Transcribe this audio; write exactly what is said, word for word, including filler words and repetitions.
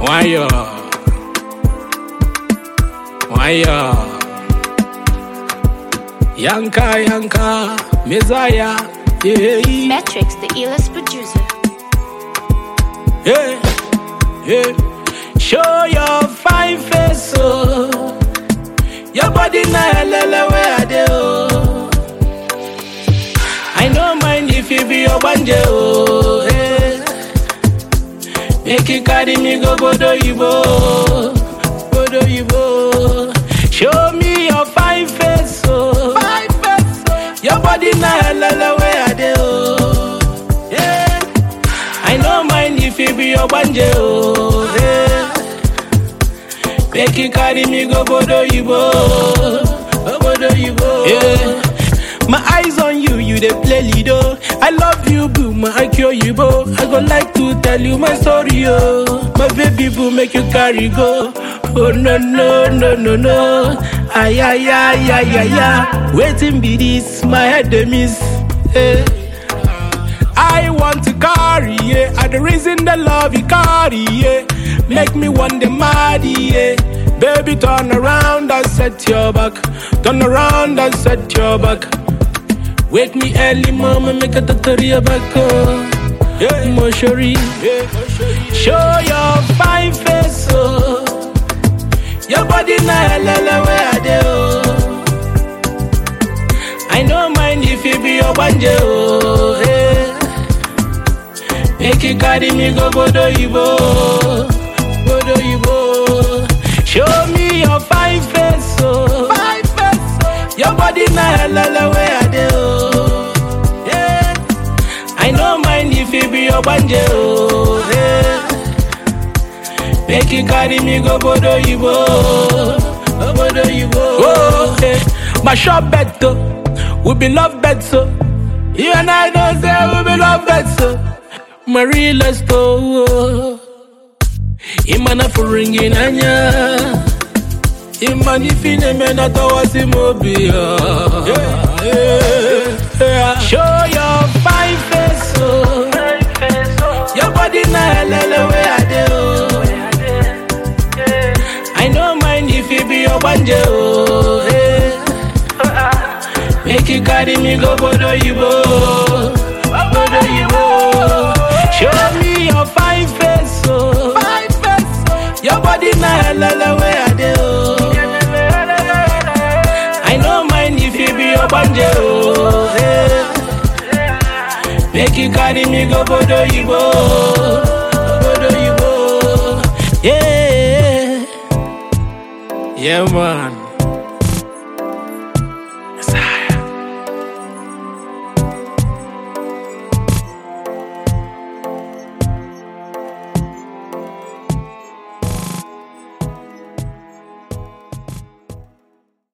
Why yo? Why yo? Yanka, Yanka, Messiah, yeah. Metrics, the illest producer. Yeah, yeah. Show your fine face, oh. Your body na lele where I dey, oh. I no mind if you be your banje, oh. Hey. Make you carry me go Bodo Yibo, Bodo Yibo. Show me your fine face, oh. Fine face, oh. Your body na lele where I dey, oh. Yeah. I no mind if you be your banje, oh. Hey. Make you carry me go Bodo Yibo, Bodo Yibo. Yeah. My eyes on you, you dey play Lido. I love you, boo, my I cure you, boo. I go like to tell you my story, oh. My baby boo, make you carry go. Oh no no no no no. Ay ay ay ay ay ay. Waiting be this, my head dey miss. Hey. I want to carry, yeah. I the reason the love you carry, yeah. Make me want the mad, yeah. Baby, turn around and set your back. Turn around and set your back. Wake me early, mama, make a tataria back, oh. Yeah, Moshori, yeah. Show your fine face, oh. Your body na lele where I dey, oh. I no mind if you be your banje, oh. Hey. Make you carry me go Bodo Yibo, Bodo Yibo. Show me your fine face, oh. Fine face, oh. Your body na lele where I dey, oh. Yeah. I no mind if you be your banje, oh. Yeah. Make you carry me go Bodo Yibo, Bodo Yibo. Oh, hey. My shop better, we be love better. You and I don't say we be love better. Marie, let's go. Imana for ringing anya. Imani fine mena tawasi mobia. Show your fine face, oh. Your body na lele where I dey, oh. I no mind if you be your banje, oh. Make you carry me go Bodo Yibo, Bodo Yibo. Show me your fine face, oh. Fine face, oh. Your body na lele where I dey, oh. I no mind if you be your banje, oh. Hey. Make you carry me go Bodo Yibo, Bodo Yibo. Yeah, yeah man.